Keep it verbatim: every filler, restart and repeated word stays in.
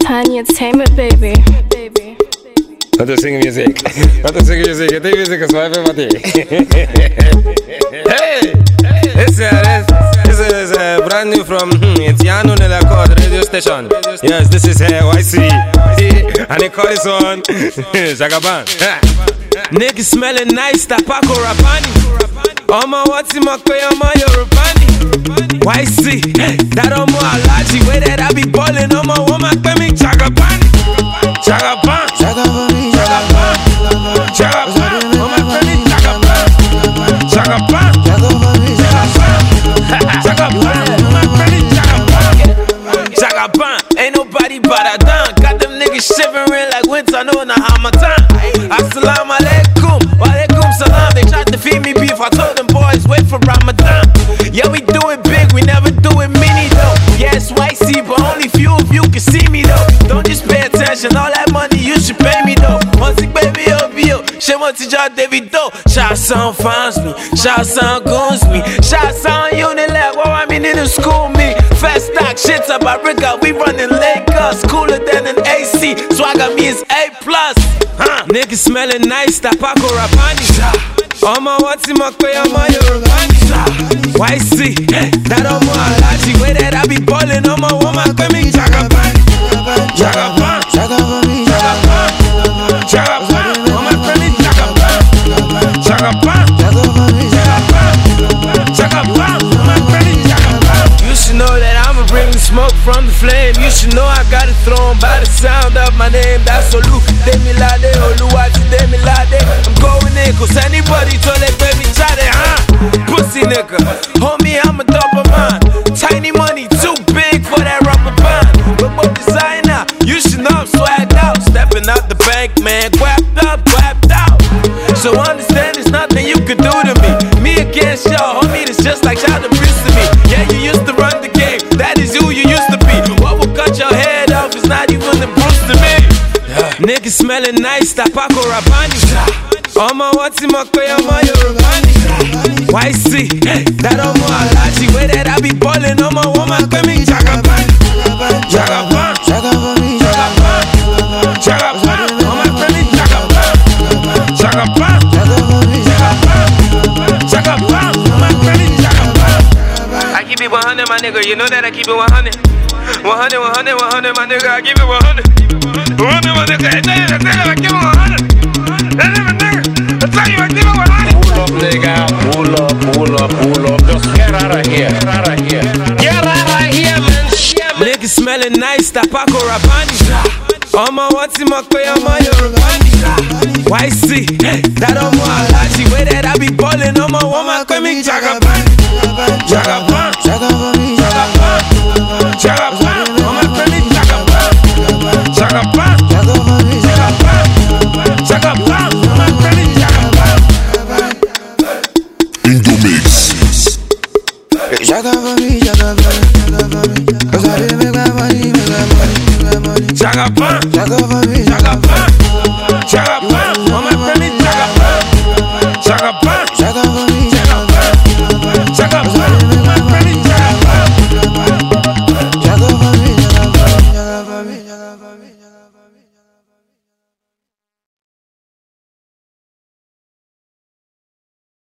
Tiny Entertainment, baby. Not to sing music. Not to sing music. The music is my favorite. Hey! This, uh, this, this is uh, brand new from hmm, it's Yano Nelaccord radio station. Yes, this is uh, Y C. And they call this one Jagaban. Niggas smelling nice, Tapako Rapani. Oma wati makwe, oma Yorubani. Y C, that omo alaji. Way that I be ballin', oma woman kwe me Jagaban. Jagaban, Jagaban, Jagaban, Jagaban. Oma kwe me Jagaban. Jagaban, Jagaban, Jagaban. Oma kwe me Jagaban. Jagaban, ain't nobody but I done. Got them niggas shivering like winter, no na Hamatan. Assalamu alaikum, wa alaikum salam. They tried to feed me beef, I told them boys wait for Ramadan. Yeah, we do it big, we never do it mini though. Yeah, it's Y C, but only few of you can see me though. Don't just pay attention, all that money you should pay me though. Once it baby up yo, she want to job David though. Shots on finds me, shots on goons me, shots on Unilag, well I mean in the school me. Fast stock, shit's about Rica, we running Lakers, cooler than an A C. Swagger me is A plus. Huh. Niggas smelling nice, Tapako Rapani. Oma wati makwe, oma Yorubani. Y C, that omo alaji. Way that I be ballin', oma woman kwe me Jagaban. Jagaban, Jagaban, Jagaban, Jagaban. Oma kwe me Jagaban. Jagaban, Jagaban, Jagaban. Oma kwe me Jagaban. You should know that I'ma bring the smoke from the flame. You should know I got it thrown by the sound of my name. That's Olu, Demilade, Oluwati, Demilade. I'm going in, cause anybody told that baby try that, huh? Pussy nigga, homie, I'm a double man. Tiny money, too big for that rubber band. But what designer, you should know I'm swagged out. Stepping out the bank, man, quapped up, quapped out. So understand there's nothing you could do to me. Me against y'all, homie, it's just like y'all the priest to me. Yeah, you used to run the game, that is who you used to be. What will cut your head off is not even the Bruce to me. Yeah. Niggas smelling nice, Tapako Rapani. Oma wati makwe, oma Yorubani. Y C, that omo alaji. Way that I be ballin', oma woman kwe me Jagaban. Jagaban, Jagaban, Jagaban, Jagaban. Oma kwe me Jagaban. Jagaban, Jagaban, Jagaban. Oma kwe me Jagaban. I keep it one hundred, my nigga. You know that I keep it one hundred. one hundred, one hundred, one hundred, my nigga. I keep it one hundred. one hundred, my nigga. I tell you, I tell you, I keep it one hundred. That's it, my nigga. I tell you, I keep it one hundred. Pull up, nigga. Pull up, pull up, pull up. Just get out of here. Get out of here. Get out of here, man. Niggas smelling nice, Tapako Rapani. Oma wati makwe, oma Yorubani. Y C, that omo alaji. Way that I be ballin', oma woman kwe me Jagaban. Jagaban, Jagaban, Jagaban, Jagaban. Oma kwe me Jagaban. Jagaban, Jagaban, Jagaban. Oma kwe me Jagaban. Indo Mix. Jagaban, Jagaban, Jagaban. Cause I didn't make my money, make my money, make my money. Jagaban, Jagaban, Jagaban.